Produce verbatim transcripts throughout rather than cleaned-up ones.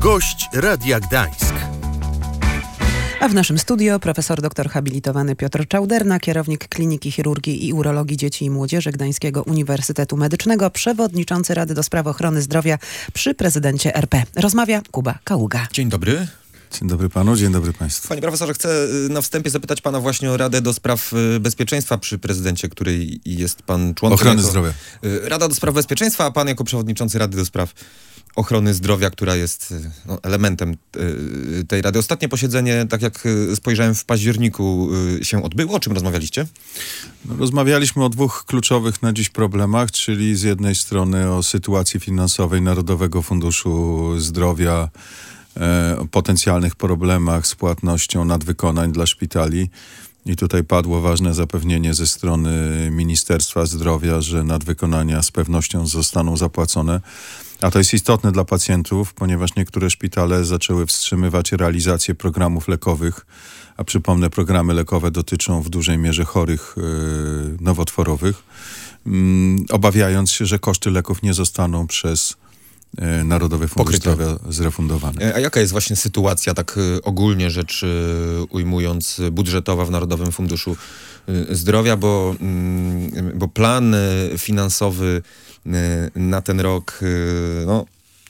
Gość Radia Gdańsk. A w naszym studio profesor doktor habilitowany Piotr Czauderna, kierownik Kliniki Chirurgii i Urologii Dzieci i Młodzieży Gdańskiego Uniwersytetu Medycznego, przewodniczący Rady do Spraw Ochrony Zdrowia przy prezydencie R P. Rozmawia Kuba Kaługa. Dzień dobry. Dzień dobry panu, dzień dobry państwu. Panie profesorze, chcę na wstępie zapytać pana właśnie o Radę do Spraw Bezpieczeństwa przy prezydencie, której jest pan członkiem. Ochrony jako, zdrowia. Rada do Spraw Bezpieczeństwa, a pan jako przewodniczący Rady do Spraw Ochrony Zdrowia, która jest no, elementem y, tej Rady. Ostatnie posiedzenie, tak jak spojrzałem w październiku, y, się odbyło. O czym rozmawialiście? No, rozmawialiśmy o dwóch kluczowych na dziś problemach, czyli z jednej strony o sytuacji finansowej Narodowego Funduszu Zdrowia, e, o potencjalnych problemach z płatnością nadwykonań dla szpitali. I tutaj padło ważne zapewnienie ze strony Ministerstwa Zdrowia, że nadwykonania z pewnością zostaną zapłacone. A to jest istotne dla pacjentów, ponieważ niektóre szpitale zaczęły wstrzymywać realizację programów lekowych, a przypomnę, programy lekowe dotyczą w dużej mierze chorych yy, nowotworowych, yy, obawiając się, że koszty leków nie zostaną przez yy, Narodowy Fundusz Zdrowia zrefundowane. A jaka jest właśnie sytuacja, tak ogólnie rzecz ujmując, budżetowa w Narodowym Funduszu Zdrowia, bo, yy, bo plan finansowy na ten rok no,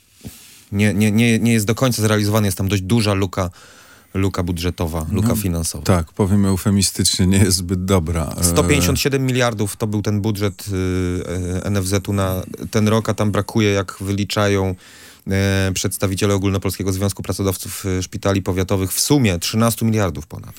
nie, nie, nie, nie jest do końca zrealizowany. Jest tam dość duża luka, luka budżetowa, luka no, finansowa. Tak, powiem eufemistycznie, nie jest zbyt dobra. sto pięćdziesiąt siedem miliardów to był ten budżet N F Z u na ten rok, a tam brakuje, jak wyliczają przedstawiciele Ogólnopolskiego Związku Pracodawców Szpitali Powiatowych, w sumie trzynaście miliardów ponad.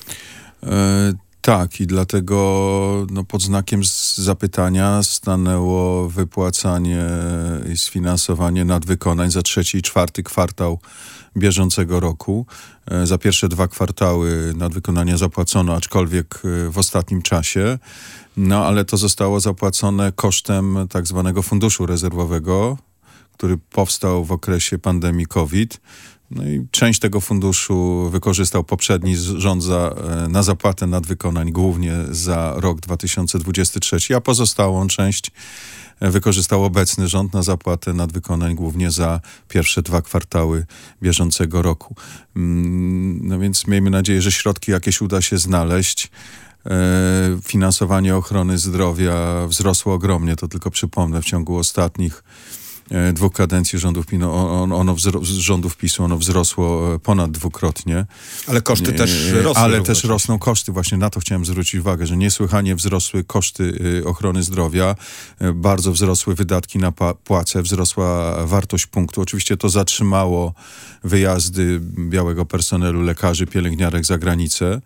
E Tak, i dlatego no, pod znakiem zapytania stanęło wypłacanie i sfinansowanie nadwykonań za trzeci i czwarty kwartał bieżącego roku. E, za pierwsze dwa kwartały nadwykonania zapłacono, aczkolwiek w ostatnim czasie, no ale to zostało zapłacone kosztem tak zwanego funduszu rezerwowego, który powstał w okresie pandemii COVID. No i część tego funduszu wykorzystał poprzedni rząd za, na zapłatę nadwykonań, głównie za rok dwa tysiące dwudziesty trzeci, a pozostałą część wykorzystał obecny rząd na zapłatę nadwykonań, głównie za pierwsze dwa kwartały bieżącego roku. No więc miejmy nadzieję, że środki jakieś uda się znaleźć. Finansowanie ochrony zdrowia wzrosło ogromnie, to tylko przypomnę, w ciągu ostatnich dwóch kadencji rządów, ono, ono wzro, rządów PiSu ono wzrosło ponad dwukrotnie. Ale koszty też rosną. Ale też rosną koszty. Właśnie na to chciałem zwrócić uwagę, że niesłychanie wzrosły koszty ochrony zdrowia, bardzo wzrosły wydatki na płace, wzrosła wartość punktu. Oczywiście to zatrzymało wyjazdy białego personelu, lekarzy, pielęgniarek za granicę.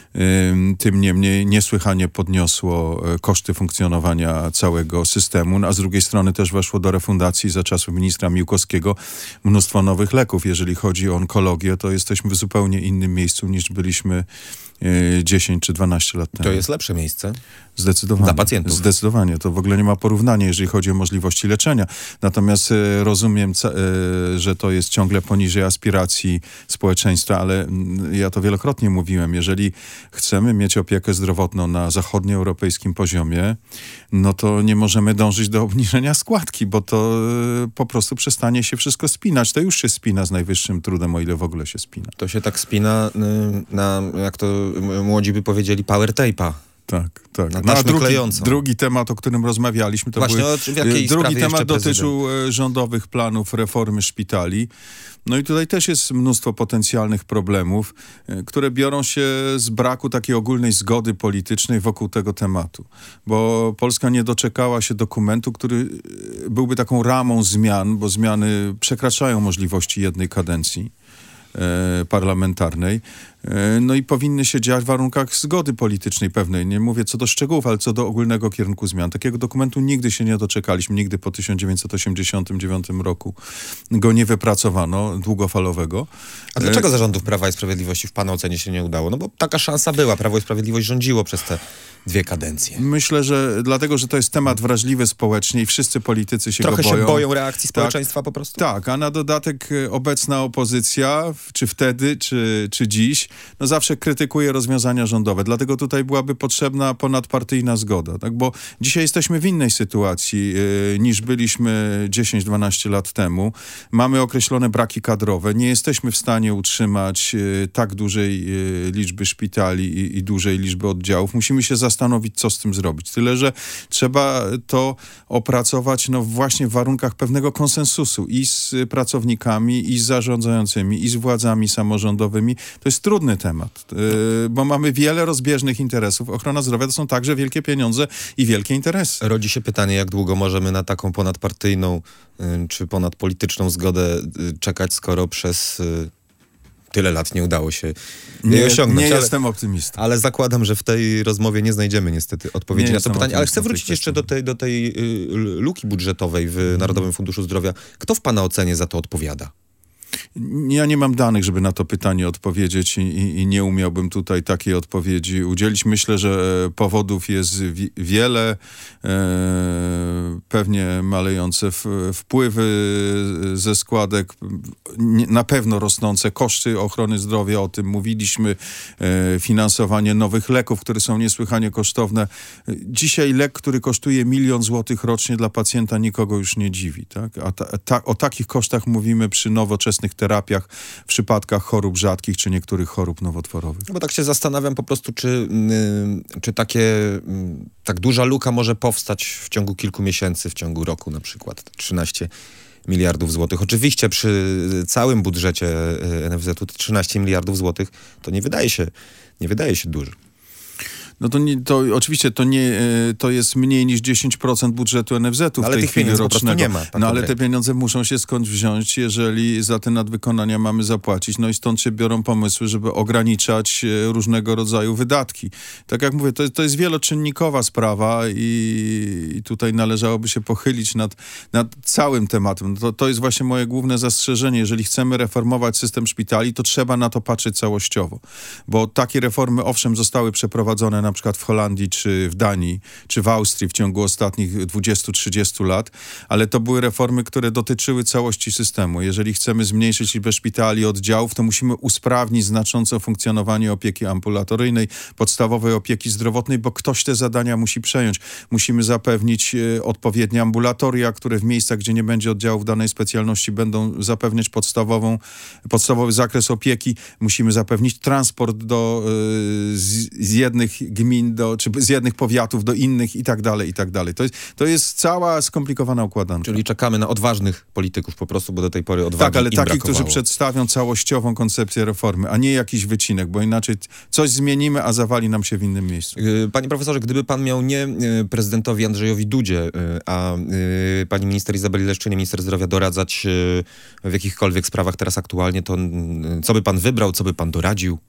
Tym niemniej niesłychanie podniosło koszty funkcjonowania całego systemu, a z drugiej strony też weszło do refundacji za czasów ministra Miłkowskiego mnóstwo nowych leków. Jeżeli chodzi o onkologię, to jesteśmy w zupełnie innym miejscu niż byliśmy dziesięć czy dwanaście lat temu. To jest lepsze miejsce? Zdecydowanie. Dla pacjentów. Zdecydowanie. To w ogóle nie ma porównania, jeżeli chodzi o możliwości leczenia. Natomiast e, rozumiem, e, że to jest ciągle poniżej aspiracji społeczeństwa, ale m, ja to wielokrotnie mówiłem. Jeżeli chcemy mieć opiekę zdrowotną na zachodnioeuropejskim poziomie, no to nie możemy dążyć do obniżenia składki, bo to e, po prostu przestanie się wszystko spinać. To już się spina z najwyższym trudem, o ile w ogóle się spina. To się tak spina y, na, jak to młodzi by powiedzieli, power tape'a. Tak, tak. Na No, a drugi, klejącą. drugi temat, o którym rozmawialiśmy, to Właśnie, były, o, w jakiej drugi temat jeszcze dotyczył prezydent? rządowych planów reformy szpitali. No i tutaj też jest mnóstwo potencjalnych problemów, które biorą się z braku takiej ogólnej zgody politycznej wokół tego tematu. Bo Polska nie doczekała się dokumentu, który byłby taką ramą zmian, bo zmiany przekraczają możliwości jednej kadencji parlamentarnej. No i powinny się dziać w warunkach zgody politycznej pewnej. Nie mówię co do szczegółów, ale co do ogólnego kierunku zmian. Takiego dokumentu nigdy się nie doczekaliśmy. Nigdy po tysiąc dziewięćset osiemdziesiątym dziewiątym roku go nie wypracowano, długofalowego. A dlaczego za rządów Prawa i Sprawiedliwości w pana ocenie się nie udało? No bo taka szansa była. Prawo i Sprawiedliwość rządziło przez te dwie kadencje. Myślę, że dlatego, że to jest temat wrażliwy społecznie i wszyscy politycy się Trochę go boją. się boją reakcji społeczeństwa tak, po prostu? Tak, a na dodatek obecna opozycja, czy wtedy, czy, czy dziś, odpowiedź, no zawsze krytykuje rozwiązania rządowe. Dlatego tutaj byłaby potrzebna ponadpartyjna zgoda, tak? Bo dzisiaj jesteśmy w innej sytuacji yy, niż byliśmy dziesięć dwanaście lat temu. Mamy określone braki kadrowe. Nie jesteśmy w stanie utrzymać yy, tak dużej yy, liczby szpitali i, i dużej liczby oddziałów. Musimy się zastanowić, co z tym zrobić. Tyle, że trzeba to opracować no właśnie w warunkach pewnego konsensusu i z pracownikami, i z zarządzającymi, i z władzami samorządowymi. To jest trudny temat, yy, bo mamy wiele rozbieżnych interesów. Ochrona zdrowia to są także wielkie pieniądze i wielkie interesy. Rodzi się pytanie, jak długo możemy na taką ponadpartyjną y, czy ponadpolityczną zgodę y, czekać, skoro przez y, tyle lat nie udało się nie, osiągnąć. Nie ale, jestem optymistą. Ale zakładam, że w tej rozmowie nie znajdziemy niestety odpowiedzi nie na to pytanie. Ale chcę optymistą wrócić jeszcze do tej, do tej y, luki budżetowej w hmm. Narodowym Funduszu Zdrowia. Kto w pana ocenie za to odpowiada? Ja nie mam danych, żeby na to pytanie odpowiedzieć i, i nie umiałbym tutaj takiej odpowiedzi udzielić. Myślę, że powodów jest wi- wiele. E, pewnie malejące w, wpływy ze składek, nie, na pewno rosnące koszty ochrony zdrowia, o tym mówiliśmy. E, finansowanie nowych leków, które są niesłychanie kosztowne. Dzisiaj lek, który kosztuje milion złotych rocznie dla pacjenta, nikogo już nie dziwi. Tak? A ta, ta, o takich kosztach mówimy przy nowoczesnych terapiach, w przypadkach chorób rzadkich, czy niektórych chorób nowotworowych. No bo tak się zastanawiam po prostu, czy, yy, czy takie, yy, tak duża luka może powstać w ciągu kilku miesięcy, w ciągu roku na przykład, trzynaście miliardów złotych. Oczywiście przy całym budżecie N F Z-u trzynaście miliardów złotych to nie wydaje się, nie wydaje się dużo. No to, nie, to oczywiście to nie, to jest mniej niż dziesięć procent budżetu N F Z-u w ale tej tych chwili pieniędzy rocznego. Po prostu nie ma. Tak no ale konkretnie. te pieniądze muszą się skądś wziąć, jeżeli za te nadwykonania mamy zapłacić. No i stąd się biorą pomysły, żeby ograniczać różnego rodzaju wydatki. Tak jak mówię, to, to jest wieloczynnikowa sprawa i, i tutaj należałoby się pochylić nad, nad całym tematem. To, to jest właśnie moje główne zastrzeżenie. Jeżeli chcemy reformować system szpitali, to trzeba na to patrzeć całościowo. Bo takie reformy, owszem, zostały przeprowadzone na przykład w Holandii, czy w Danii, czy w Austrii w ciągu ostatnich dwudziestu trzydziestu lat, ale to były reformy, które dotyczyły całości systemu. Jeżeli chcemy zmniejszyć liczbę szpitali i oddziałów, to musimy usprawnić znacząco funkcjonowanie opieki ambulatoryjnej, podstawowej opieki zdrowotnej, bo ktoś te zadania musi przejąć. Musimy zapewnić e, odpowiednie ambulatoria, które w miejscach, gdzie nie będzie oddziałów danej specjalności, będą zapewniać podstawową, podstawowy zakres opieki. Musimy zapewnić transport do, e, z, z jednych gmin, do, czy z jednych powiatów do innych i tak dalej, i tak dalej. To jest, to jest cała skomplikowana układanka. Czyli czekamy na odważnych polityków po prostu, bo do tej pory odwagi Tak, ale im takich, brakowało. którzy przedstawią całościową koncepcję reformy, a nie jakiś wycinek, bo inaczej coś zmienimy, a zawali nam się w innym miejscu. Panie profesorze, gdyby pan miał nie prezydentowi Andrzejowi Dudzie, a pani minister Izabeli Leszczynie, minister zdrowia, doradzać w jakichkolwiek sprawach teraz aktualnie, to co by pan wybrał, co by pan doradził?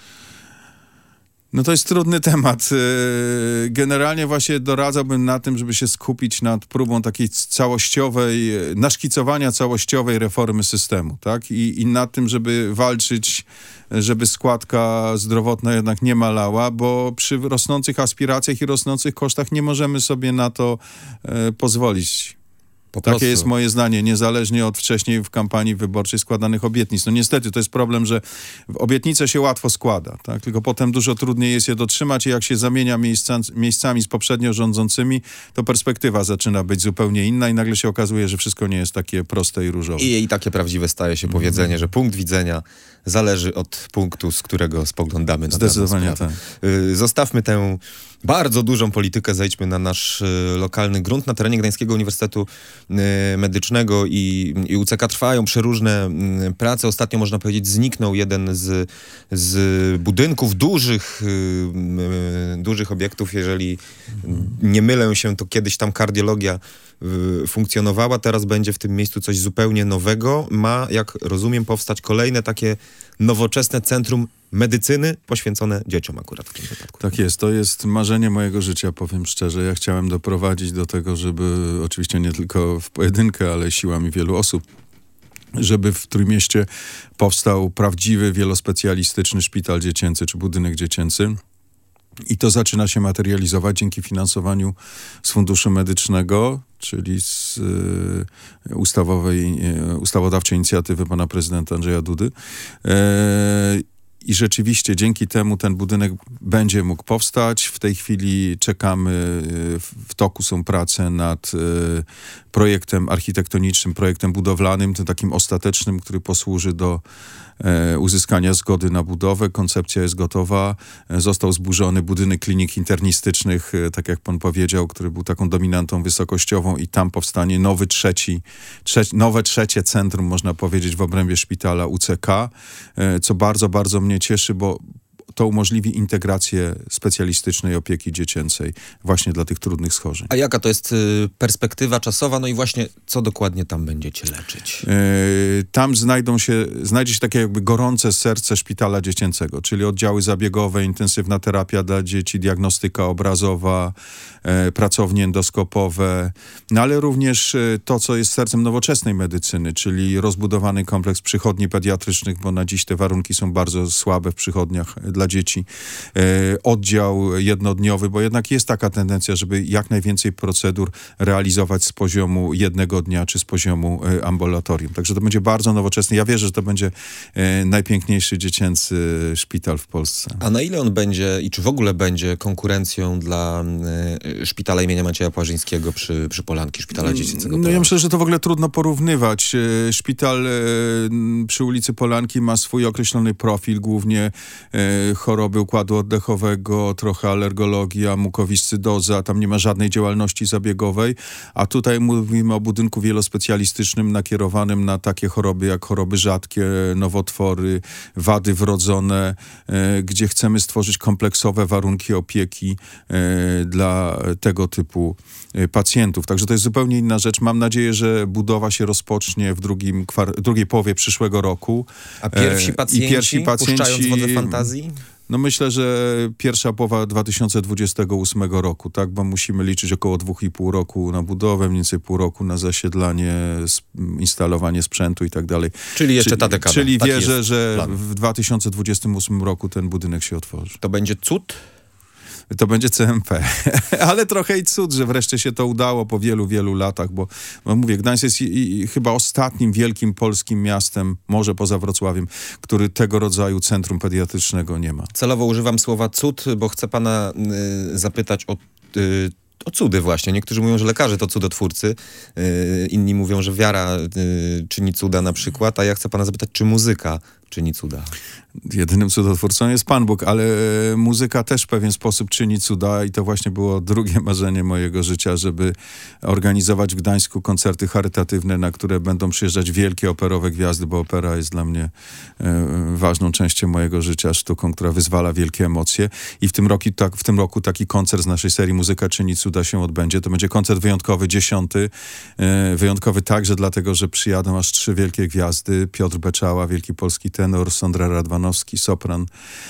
No to jest trudny temat. Generalnie właśnie doradzałbym na tym, żeby się skupić nad próbą takiej całościowej, naszkicowania całościowej reformy systemu, tak? I, i nad tym, żeby walczyć, żeby składka zdrowotna jednak nie malała, bo przy rosnących aspiracjach i rosnących kosztach nie możemy sobie na to e, pozwolić. Po Takie prostu. jest moje zdanie, niezależnie od wcześniej w kampanii wyborczej składanych obietnic. No niestety, to jest problem, że obietnice się łatwo składa, tak? Tylko potem dużo trudniej jest je dotrzymać i jak się zamienia miejsca, miejscami z poprzednio rządzącymi, to perspektywa zaczyna być zupełnie inna i nagle się okazuje, że wszystko nie jest takie proste i różowe. I, i takie prawdziwe staje się powiedzenie, mm. że punkt widzenia zależy od punktu, z którego spoglądamy na Zdecydowanie tak. tak. Zostawmy tę bardzo dużą politykę, zejdźmy na nasz y, lokalny grunt. Na terenie Gdańskiego Uniwersytetu y, Medycznego i, i U C K trwają przeróżne y, prace. Ostatnio, można powiedzieć, zniknął jeden z, z budynków dużych, y, y, dużych obiektów. Jeżeli nie mylę się, to kiedyś tam kardiologia y, funkcjonowała. Teraz będzie w tym miejscu coś zupełnie nowego. Ma, jak rozumiem, powstać kolejne takie nowoczesne centrum medycyny poświęcone dzieciom akurat w tym wypadku. Tak jest, to jest marzenie mojego życia, powiem szczerze. Ja chciałem doprowadzić do tego, żeby oczywiście nie tylko w pojedynkę, ale siłami wielu osób, żeby w Trójmieście powstał prawdziwy, wielospecjalistyczny szpital dziecięcy czy budynek dziecięcy. I to zaczyna się materializować dzięki finansowaniu z Funduszu Medycznego, czyli z y, ustawowej, y, ustawodawczej inicjatywy pana prezydenta Andrzeja Dudy. Y, I rzeczywiście dzięki temu ten budynek będzie mógł powstać. W tej chwili czekamy, w toku są prace nad projektem architektonicznym, projektem budowlanym, tym takim ostatecznym, który posłuży do uzyskania zgody na budowę. Koncepcja jest gotowa. Został zburzony budynek klinik internistycznych, tak jak pan powiedział, który był taką dominantą wysokościową i tam powstanie nowy trzeci, trzeci nowe trzecie centrum, można powiedzieć, w obrębie szpitala U C K, co bardzo, bardzo mnie cieszy, bo to umożliwi integrację specjalistycznej opieki dziecięcej właśnie dla tych trudnych schorzeń. A jaka to jest y, perspektywa czasowa? No i właśnie co dokładnie tam będziecie leczyć? Yy, tam znajdą się, znajdzie się takie jakby gorące serce szpitala dziecięcego, czyli oddziały zabiegowe, intensywna terapia dla dzieci, diagnostyka obrazowa, e, pracownie endoskopowe, no ale również e, to, co jest sercem nowoczesnej medycyny, czyli rozbudowany kompleks przychodni pediatrycznych, bo na dziś te warunki są bardzo słabe w przychodniach dla dzieci. E, oddział jednodniowy, bo jednak jest taka tendencja, żeby jak najwięcej procedur realizować z poziomu jednego dnia, czy z poziomu e, ambulatorium. Także to będzie bardzo nowoczesny. Ja wierzę, że to będzie e, najpiękniejszy dziecięcy szpital w Polsce. A na ile on będzie i czy w ogóle będzie konkurencją dla y, szpitala imienia Macieja Płażyńskiego przy, przy Polanki, szpitala dziecięcego? No ja myślę, że to w ogóle trudno porównywać. E, Szpital e, przy ulicy Polanki ma swój określony profil, głównie e, choroby układu oddechowego, trochę alergologia, mukowiscydoza, tam nie ma żadnej działalności zabiegowej, a tutaj mówimy o budynku wielospecjalistycznym nakierowanym na takie choroby jak choroby rzadkie, nowotwory, wady wrodzone, e, gdzie chcemy stworzyć kompleksowe warunki opieki e, dla tego typu e, pacjentów. Także to jest zupełnie inna rzecz. Mam nadzieję, że budowa się rozpocznie w drugim kwar- drugiej połowie przyszłego roku. A pierwsi E, pacjenci, i pierwsi pacjenci puszczając wodze fantazji? No myślę, że pierwsza połowa dwa tysiące dwudziestego ósmego roku, tak, bo musimy liczyć około dwóch i pół roku na budowę, mniej więcej pół roku na zasiedlanie, instalowanie sprzętu i tak dalej. Czyli jeszcze czyli, ta dekada. Czyli Taki wierzę, jest że plan. w dwa tysiące dwudziestym ósmym roku ten budynek się otworzy. To będzie cud? To będzie C M P. Ale trochę i cud, że wreszcie się to udało po wielu, wielu latach, bo, bo mówię, Gdańsk jest i, i chyba ostatnim wielkim polskim miastem, może poza Wrocławiem, który tego rodzaju centrum pediatrycznego nie ma. Celowo używam słowa cud, bo chcę pana y, zapytać o... Y, O cudy właśnie. Niektórzy mówią, że lekarze to cudotwórcy, yy, inni mówią, że wiara yy, czyni cuda na przykład, a ja chcę pana zapytać, czy muzyka czyni cuda? Jedynym cudotwórcą jest Pan Bóg, ale e, muzyka też w pewien sposób czyni cuda i to właśnie było drugie marzenie mojego życia, żeby organizować w Gdańsku koncerty charytatywne, na które będą przyjeżdżać wielkie operowe gwiazdy, bo opera jest dla mnie e, ważną częścią mojego życia, sztuką, która wyzwala wielkie emocje. I w tym, roku, tak, w tym roku taki koncert z naszej serii Muzyka czyni cuda się odbędzie. To będzie koncert wyjątkowy, dziesiąty. E, wyjątkowy także dlatego, że przyjadą aż trzy wielkie gwiazdy. Piotr Beczała, wielki polski tenor, Sondra Radwanowski, sopran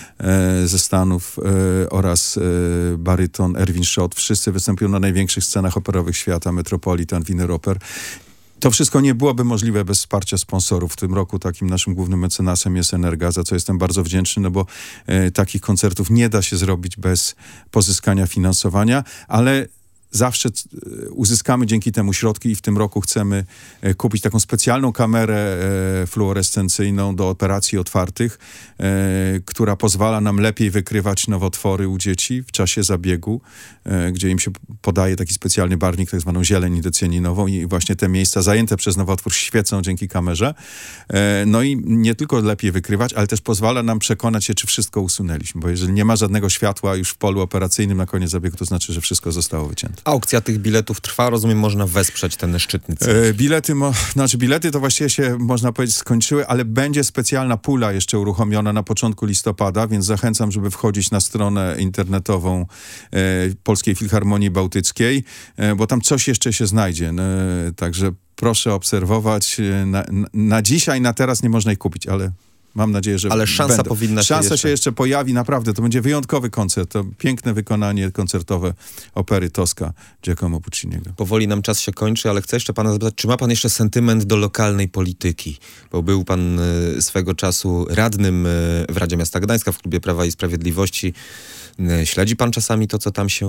e, ze Stanów e, oraz e, baryton Erwin Schott. Wszyscy występują na największych scenach operowych świata, Metropolitan, Wiener Oper. To wszystko nie byłoby możliwe bez wsparcia sponsorów. W tym roku takim naszym głównym mecenasem jest Energa, za co jestem bardzo wdzięczny, no bo e, takich koncertów nie da się zrobić bez pozyskania finansowania, ale zawsze uzyskamy dzięki temu środki i w tym roku chcemy e, kupić taką specjalną kamerę e, fluorescencyjną do operacji otwartych, e, która pozwala nam lepiej wykrywać nowotwory u dzieci w czasie zabiegu, e, gdzie im się podaje taki specjalny barwnik, tak zwaną zieleń decjaninową i właśnie te miejsca zajęte przez nowotwór świecą dzięki kamerze. E, no i nie tylko lepiej wykrywać, ale też pozwala nam przekonać się, czy wszystko usunęliśmy, bo jeżeli nie ma żadnego światła już w polu operacyjnym na koniec zabiegu, to znaczy, że wszystko zostało wycięte. Aukcja tych biletów trwa, rozumiem, można wesprzeć ten szczytny cel. E, bilety, mo, znaczy bilety to właściwie się, można powiedzieć, skończyły, ale będzie specjalna pula jeszcze uruchomiona na początku listopada, więc zachęcam, żeby wchodzić na stronę internetową e, Polskiej Filharmonii Bałtyckiej, e, bo tam coś jeszcze się znajdzie. E, także proszę obserwować. Na, na, na dzisiaj, na teraz nie można ich kupić, ale... Mam nadzieję, że Ale szansa będą. powinna się Szansa jeszcze... się jeszcze pojawi, naprawdę. To będzie wyjątkowy koncert. To piękne wykonanie koncertowe opery Tosca Giacomo Pucciniego. Powoli nam czas się kończy, ale chcę jeszcze pana zapytać, czy ma pan jeszcze sentyment do lokalnej polityki? Bo był pan y, swego czasu radnym y, w Radzie Miasta Gdańska, w Klubie Prawa i Sprawiedliwości. Y, śledzi pan czasami to, co tam się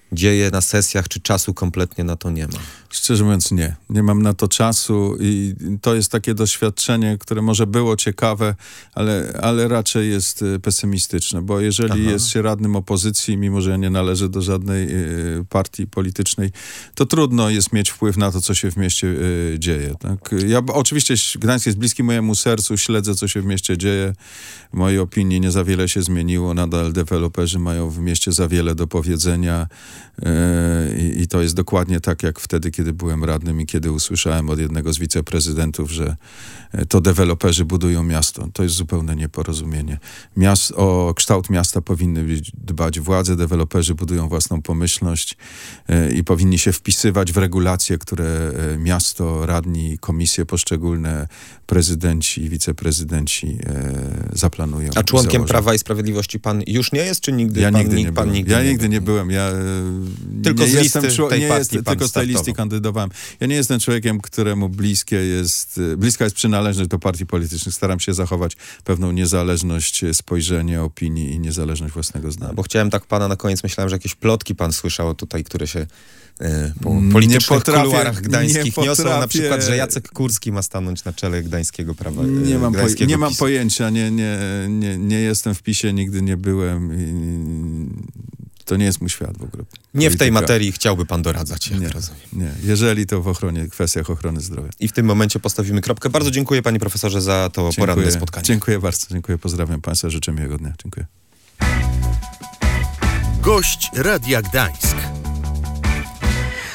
dzieje na sesjach, czy czasu kompletnie na to nie ma? Szczerze mówiąc nie. Nie mam na to czasu i to jest takie doświadczenie, które może było ciekawe, ale, ale raczej jest pesymistyczne, bo jeżeli Aha. jest się radnym opozycji, mimo że ja nie należę do żadnej y, partii politycznej, to trudno jest mieć wpływ na to, co się w mieście y, dzieje. Tak? Ja oczywiście Gdańsk jest bliski mojemu sercu, śledzę, co się w mieście dzieje. W mojej opinii nie za wiele się zmieniło. Nadal deweloperzy mają w mieście za wiele do powiedzenia y, i to jest dokładnie tak, jak wtedy, kiedy byłem radnym i kiedy usłyszałem od jednego z wiceprezydentów, że to deweloperzy budują miasto. To jest zupełne nieporozumienie. Miast, o kształt miasta powinny dbać władze, deweloperzy budują własną pomyślność e, i powinni się wpisywać w regulacje, które e, miasto, radni, komisje poszczególne, prezydenci, wiceprezydenci e, zaplanują. A członkiem założą. Prawa i Sprawiedliwości pan już nie jest, czy nigdy Ja pan, nigdy nie pan byłem. nigdy Ja nie nigdy był? nie byłem. Ja Tylko nie z listy jestem czło- tej nie partii jest, pan tylko z tej listy startował. kandydowałem. Ja nie jestem człowiekiem, któremu bliskie jest, bliska jest przynależność do partii politycznych. Staram się zachować pewną niezależność spojrzenia, opinii i niezależność własnego zdania. Bo chciałem tak pana na koniec, myślałem, że jakieś plotki pan słyszał tutaj, które się e, po Nie politycznych potrafię- kuluarach gdańskich nie niosą, na potrafię- przykład, że Jacek Kurski ma stanąć na czele gdańskiego prawa. Nie mam, poj- gdańskiego nie mam PiSu. pojęcia, nie, nie, nie, nie jestem w PiSie, nigdy nie byłem i to nie jest mój świat w ogóle. Nie w tej Polityka. materii chciałby pan doradzać, jak Nie, rozumiem. nie. Jeżeli to w ochronie, kwestiach ochrony zdrowia. I w tym momencie postawimy kropkę. Bardzo dziękuję panie profesorze za to poranne Dziękuję. spotkanie. Dziękuję bardzo, dziękuję, pozdrawiam państwa, życzę miłego dnia. Dziękuję. Gość Radia Gdańsk.